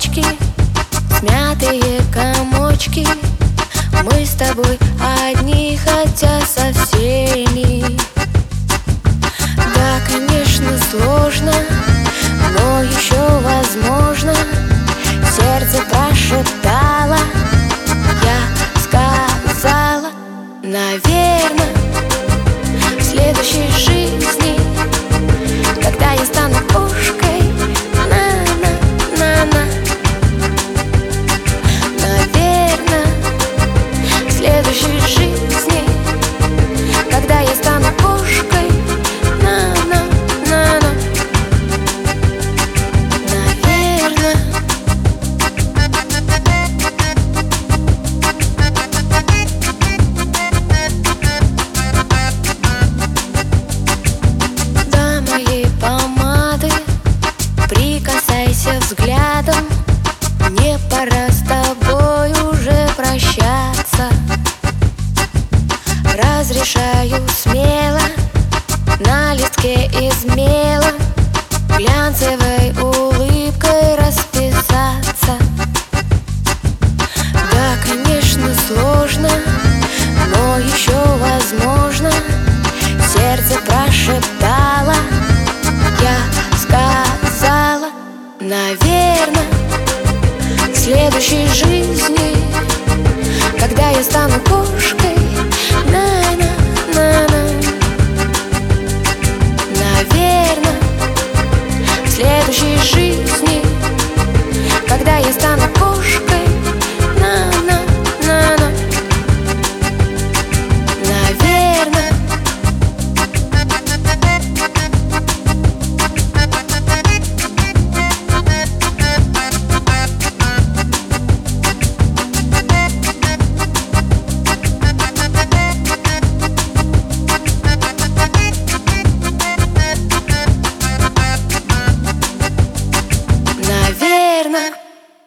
цветочки, смятые комочки. Мы с тобой одни, хотя со всеми. Да, конечно, сложно, но еще возможно. Сердце прошептало, я сказала: наверно, в следующей жизни, когда я стану кошкой, на-на-на-на. Наверно, в следующей жизни, когда я стану кошкой, на-на-на-на. Наверно. До моей помады прикасайся взглядом. Мне пора с тобой уже прощаться. Разрешаю смело на листке из мела глянцевой улыбкой расписаться. Да, конечно, сложно, но еще возможно. Сердце прошептало, я сказала: наверно, в следующей жизни, когда я стану кошкой,